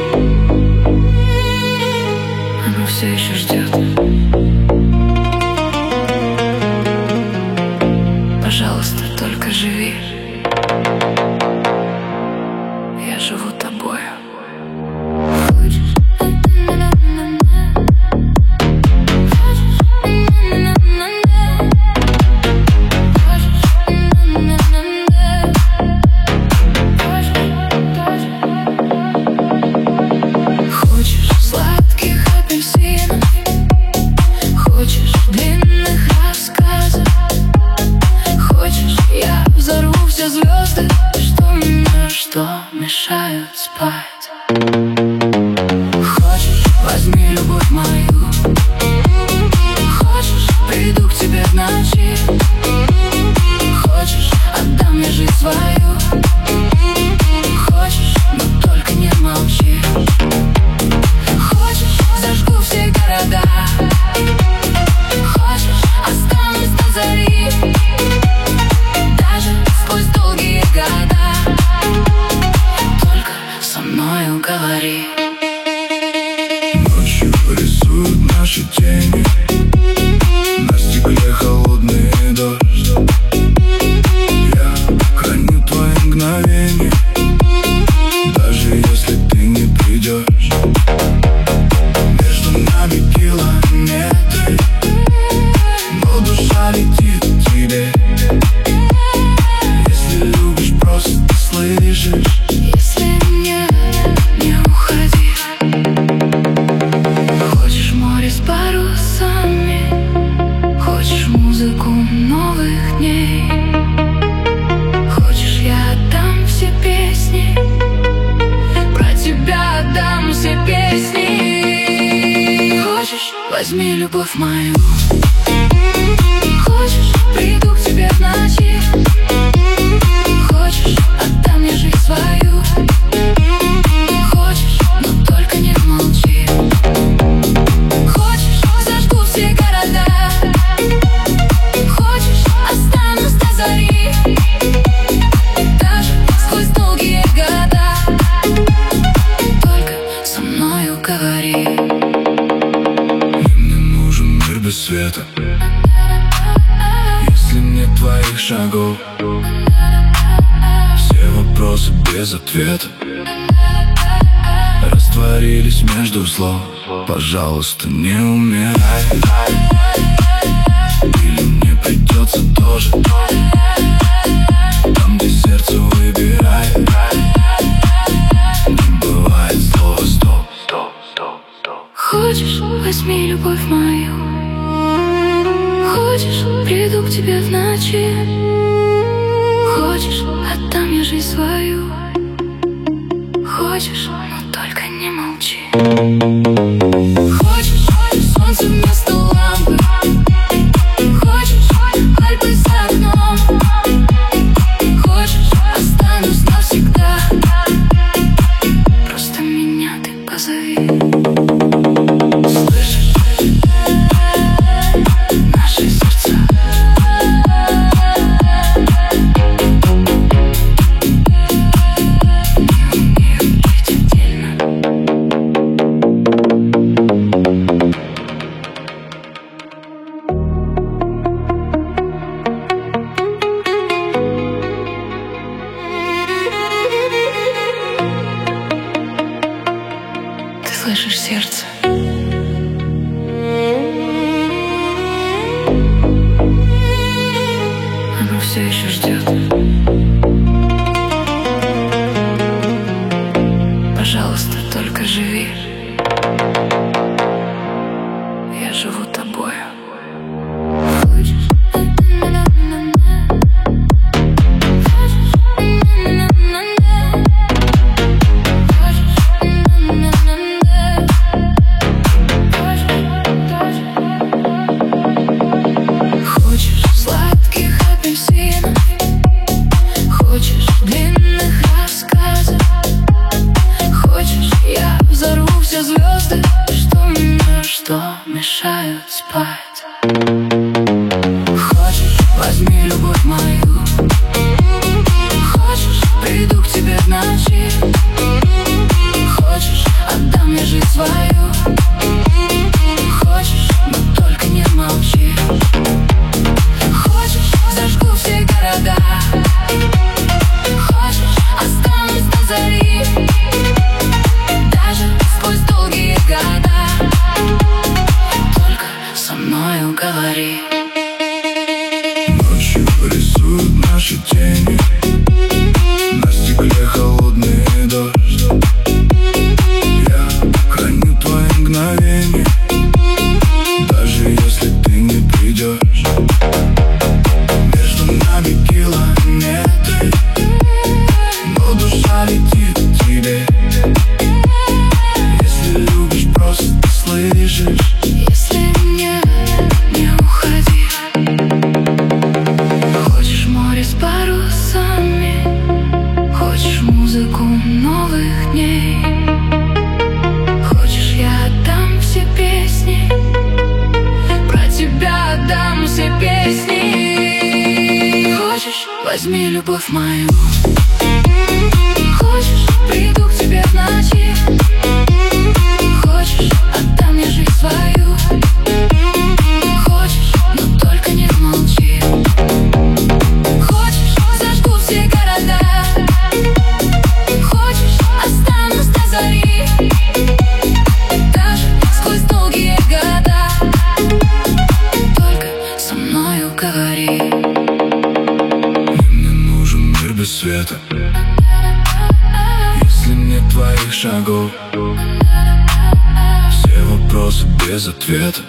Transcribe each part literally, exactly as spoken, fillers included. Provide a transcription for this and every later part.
Оно все еще ждет. Пожалуйста, только живи. Я живу тобою. Хочешь сладких апельсинов, хочешь длинных рассказов, хочешь, я взорву все звезды, что мне, что мешают спать. Хочешь, возьми любовь мою, хочешь, приду к тебе в ночи, хочешь, отдам мне жизнь свою, хочешь, но только не молчи. Хочешь, зажгу все города, хочешь, останусь до зари, даже сквозь долгие года. Только со мною говори. Ночью рисуют наши тени, на стекле холодный дождь. Я храню твои мгновения, даже если ты не придешь. Между нами километры, но душа летит к тебе. Если любишь, просто ты слышишь. Если нет, не уходи. Хочешь море с парусами, хочешь музыку новых дней, хочешь, я отдам все песни, про тебя отдам все песни. Хочешь, возьми любовь мою, хочешь, приду к тебе в ночи, хочешь, отдам мне жизнь свою, хочешь, но только не молчи. Хочешь, зажгу все города, хочешь, останусь до зари, даже сквозь долгие года. Только со мною говори. Мне нужен мир без света, если нет твоих шагов. Все вопросы без ответа растворились между слов. Пожалуйста, не умирай, или мне придется тоже. Там, где сердце выбирай, не бывает слова стоп. Хочешь, возьми любовь мою, хочешь, приду к тебе в ночи, хочешь, отдам мне жизнь свою, хочешь, но только не молчи. Хочешь, солнце вместо лампы, хочешь, Альпы за окном, хочешь, останусь навсегда, просто меня ты позови. Слышишь, наши сердца. Не умеют жить отдельно. Ты слышишь сердце? Оно все еще ждет. Пожалуйста, только живи. Я живу тобою. Хочешь сладких апельсинов, хочешь длинных рассказов, хочешь, я взорву все звезды, что мне, что мешают спать. Хочешь, возьми любовь мою, хочешь, приду к тебе в ночи, хочешь, любовь мою. Хочешь, приду к тебе в ночи. Хочешь, отдам мне жизнь свою. Хочешь, но только не молчи. Хочешь, зажгу все города. Хочешь, останусь до зари. Даже сквозь долгие года. Только со мною говори. Мне нужен мир без света. Если нет твоих шагов, все вопросы без ответа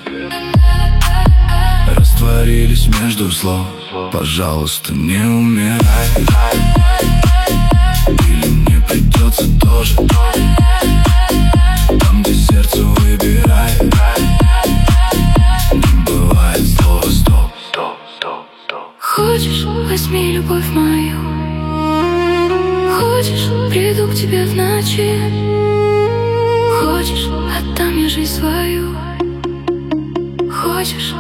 растворились между слов. Пожалуйста, не умирай. Или мне придется тоже. Там, где сердце выбирает, не бывает слова стоп. Хочешь, возьми любовь мою. Хочешь, приду к тебе в ночи. Хочешь, отдам мне жизнь свою. Хочешь,